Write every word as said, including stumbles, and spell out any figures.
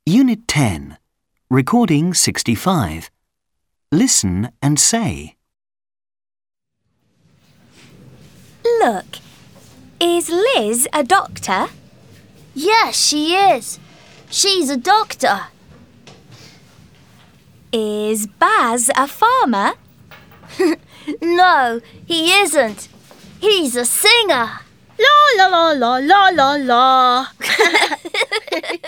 Unit ten. Recording sixty-five. Listen and say. Look, is Liz a doctor? Yes, she is. She's a doctor. Is Baz a farmer? No, he isn't. He's a singer. La la la la la la la.